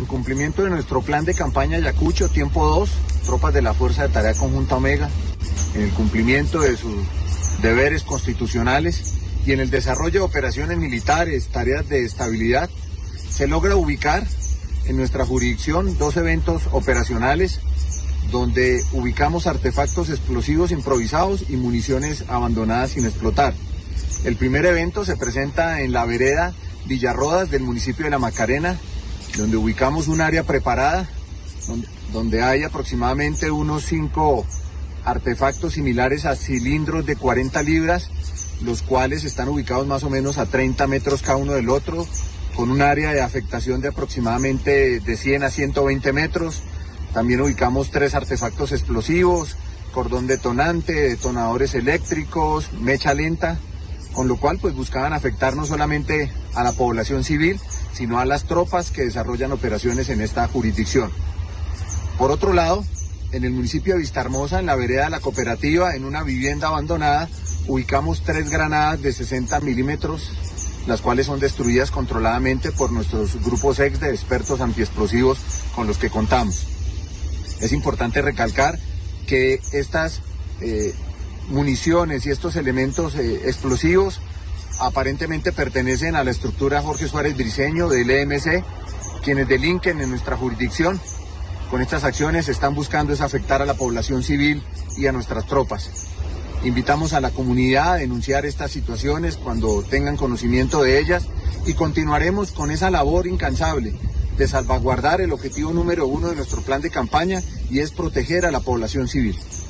En cumplimiento de nuestro plan de campaña Ayacucho, tiempo 2, tropas de la Fuerza de Tarea Conjunta Omega, en el cumplimiento de sus deberes constitucionales y en el desarrollo de operaciones militares, tareas de estabilidad, se logra ubicar en nuestra jurisdicción 2 eventos operacionales donde ubicamos artefactos explosivos improvisados y municiones abandonadas sin explotar. El primer evento se presenta en la vereda Villarrodas del municipio de La Macarena, donde ubicamos un área preparada, donde hay aproximadamente unos 5 artefactos similares a cilindros de 40 libras, los cuales están ubicados más o menos a 30 metros cada uno del otro, con un área de afectación de aproximadamente de 100 a 120 metros. También ubicamos 3 artefactos explosivos, cordón detonante, detonadores eléctricos, mecha lenta, con lo cual pues buscaban afectar no solamente a la población civil, sino a las tropas que desarrollan operaciones en esta jurisdicción. Por otro lado, en el municipio de Vistahermosa, en la vereda de la Cooperativa, en una vivienda abandonada, ubicamos 3 granadas de 60 milímetros, las cuales son destruidas controladamente por nuestros grupos ex de expertos antiexplosivos con los que contamos. Es importante recalcar que estas municiones y estos elementos explosivos aparentemente pertenecen a la estructura Jorge Suárez Briceño del EMC, quienes delinquen en nuestra jurisdicción. Con estas acciones están buscando es afectar a la población civil y a nuestras tropas. Invitamos a la comunidad a denunciar estas situaciones cuando tengan conocimiento de ellas y continuaremos con esa labor incansable de salvaguardar el objetivo número 1 de nuestro plan de campaña, y es proteger a la población civil.